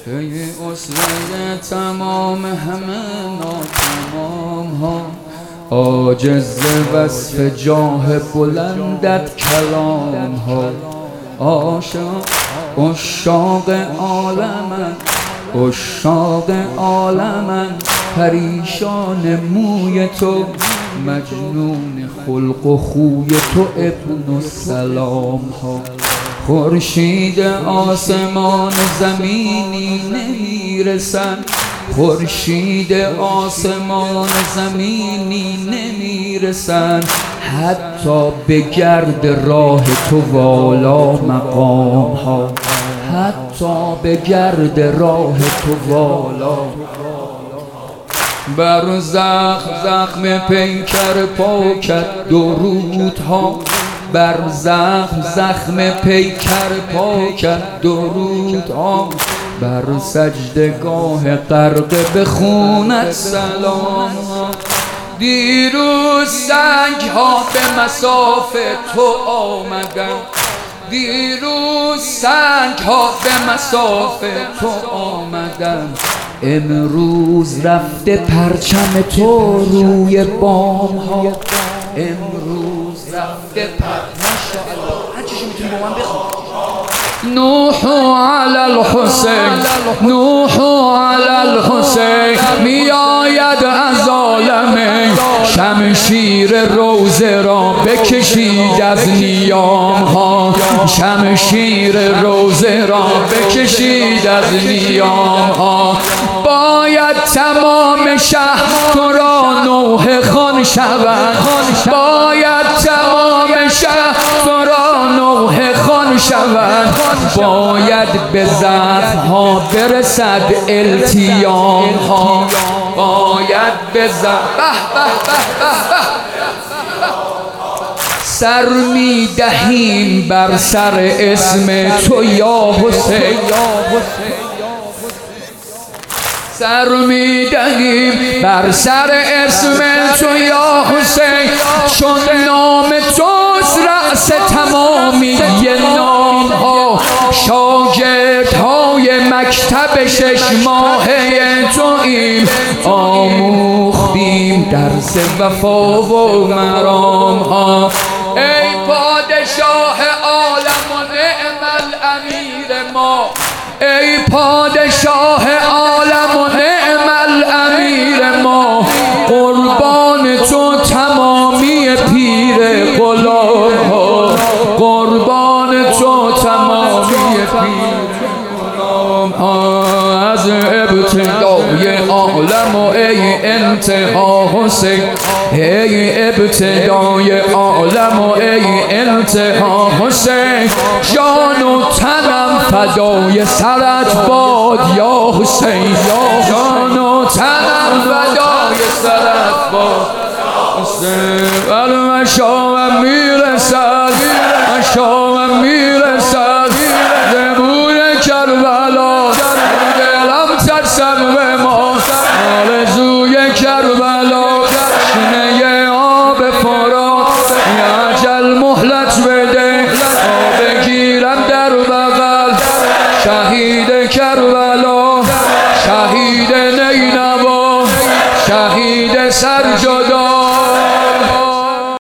ای اصله تمام همه ناتمام ها، عاجز وصف جاه بلندت کلام ها. عشاق عالمن، عشاق عالمن، پریشان موی تو، مجنون خلق و خوی تو، ابن السلام ها. خورشید آسمان زمینی نمیرسن، خورشید آسمان زمینی نمیرسن، حتی به گرد راه تو والا مقام ها، حتی به گرد راه تو والا. بر زخم پیکر پاکت درودها، بر زخم پیکر پاکت درودها، بر سجدگاه غرق به خونت سلام ها. دیروز سنگ ها به مسافه تو آمدن، دیروز سنگ ها به مسافه تو آمدن، امروز رفته پرچم تو روی بام ها، امروز رفته ماشاءالله. هر چیزی میتونی با من بخون. نوح علی الحسین، نوح علی الحسین، میآید از عالمه، شمشیر روزه را بکشید از نیام ها، شمشیر روزه را بکشید از نیام ها. باید تمام شهر تو را نوح خوان شود، باید تمام شهر تو را نوح خوان شود، باید به زخم‌ها برسد التیام ها، باید به سر می دهیم بر سر اسم تو یا حسین، سر می دهیم بر سر اسم تو یا حسین، چون نام توست رأس تمامی نام ها. شاگردهای مکتب 6 ماهه توییم، آموختیم درس وفا و مرام ها. ای پادشاه عالم و نعم الامیر ما، ای پادشاه عالم و نعم الامیر ما، قربان تو تمامی پیر غلام ها، قربان تو تمامی پیر غلام ها. از ابتدای عالم و ای انتها حسین، ای ابتدای عالم و ای انتها حسین، جان و تنم فدای سرت باد یا حسین، جان و تنم فدای سرت باد حسین. المشام میرسد، مشام